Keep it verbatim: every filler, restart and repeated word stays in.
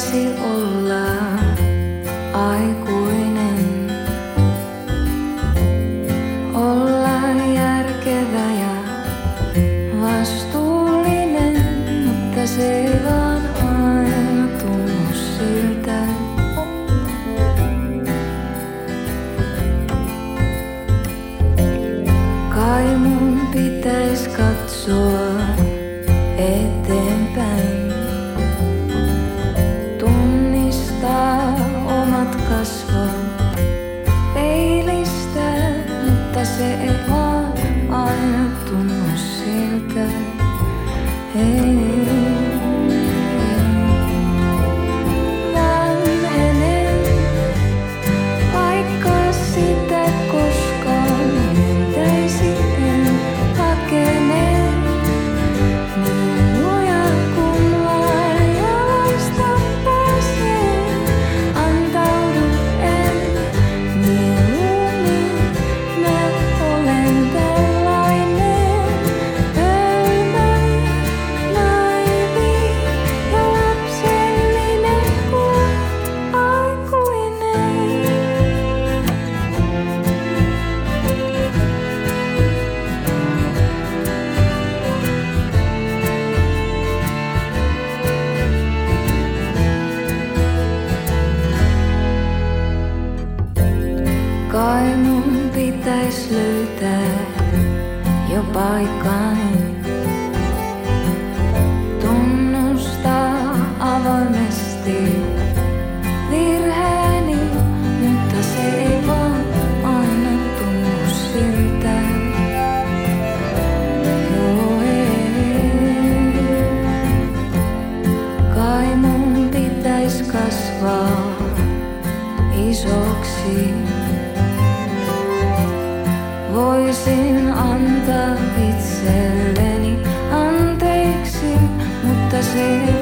pitäisi olla aikuinen, olla järkevä ja vastuullinen, mutta se ei vaan aina tunnu siltä. Kai mun pitäis katsoa eteenpäin, tunnistaa omat kasvot peilistä, mutta se ei vaan aina tunnu siltä. Hei. Vanhenen, vaikka sitä koskaan myöntäisi en pakene. Niin luja kun laajalaista pääsee, antaudu en mieluummin. Mä olen tällainen hölmö, naivi ja lapsellinen kuin aikuinen. Kai mun pitäis löytää jo paikkani, tunnustaa avoimesti virheeni, mutta se ei vaan aina tunnu siltä. Joo, ei. Kai mun pitäis kasvaa isoksi. Voisin antaa itselleni anteeksi, mutta se